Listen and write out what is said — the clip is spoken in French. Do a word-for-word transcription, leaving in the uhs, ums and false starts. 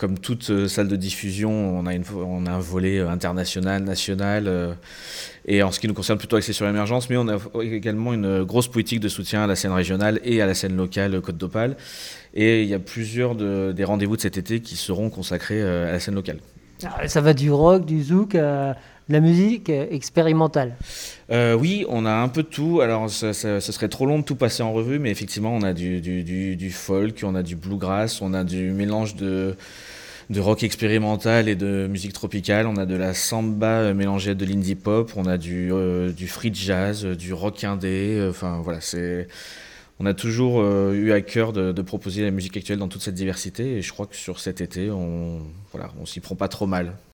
comme toute euh, salle de diffusion, on a, une, on a un volet euh, international, national, euh, et en ce qui nous concerne plutôt axé sur l'émergence, mais on a également une grosse politique de soutien à la scène régionale et à la scène locale Côte d'Opale. Et il y a plusieurs de, des rendez-vous de cet été qui seront consacrés euh, à la scène locale. Ah, ça va du rock, du zouk, euh, de la musique euh, expérimentale. Euh, oui, on a un peu de tout. Alors, ça, ça, ce serait trop long de tout passer en revue, mais effectivement, on a du, du, du, du folk, on a du bluegrass, on a du mélange de, de rock expérimental et de musique tropicale, on a de la samba mélangée à de l'indie pop, on a du, euh, du free jazz, du rock indé. Enfin, voilà, c'est. On a toujours euh, eu à cœur de, de proposer la musique actuelle dans toute cette diversité, et je crois que sur cet été, on, voilà, on s'y prend pas trop mal.